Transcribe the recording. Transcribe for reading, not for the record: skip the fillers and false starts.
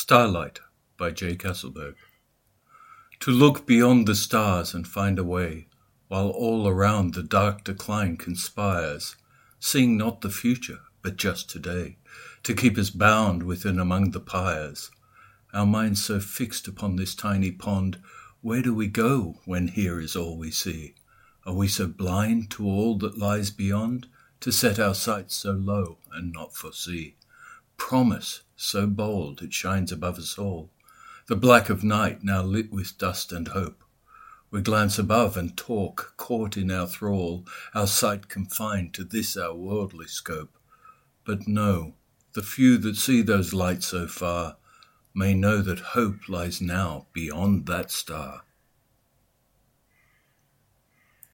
Starlight by J. Castleberg. To look beyond the stars and find a way, while all around the dark decline conspires, seeing not the future, but just today, to keep us bound within among the pyres. Our minds so fixed upon this tiny pond, where do we go when here is all we see? Are we so blind to all that lies beyond, to set our sights so low and not foresee? Promise, so bold it shines above us all, the black of night now lit with dust and hope. We glance above and talk, caught in our thrall, our sight confined to this our worldly scope. But know, the few that see those lights so far may know that hope lies now beyond that star.